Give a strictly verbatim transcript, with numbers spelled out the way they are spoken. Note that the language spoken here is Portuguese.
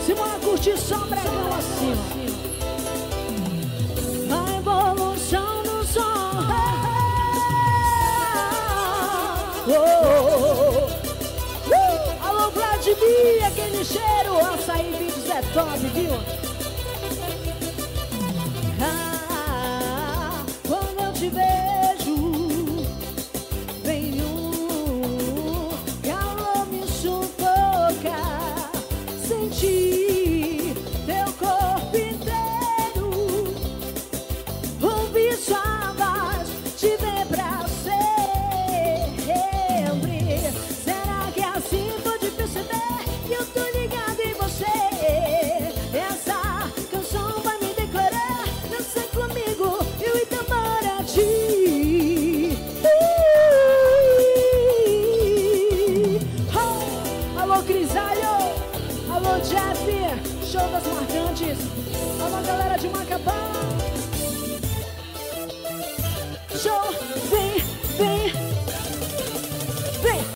Simona curte só bregão assim, ó. A evolução do som. Oh, oh, oh. Uh, alô, Vladimir, aquele cheiro. Açaí Vídeos é top, viu? Ah, quando eu te vejo, vem um calor me sufoca. Sentir teu corpo inteiro, ouvir sua voz, te ver pra sempre. Será que é assim? Pode perceber que eu tô ligado em você. Essa canção vai me declarar, dança comigo, eu e Itamaraty. Oh, alô, Crisalho. Alô, Jeff, show das marcantes. Alô, galera de Macapá.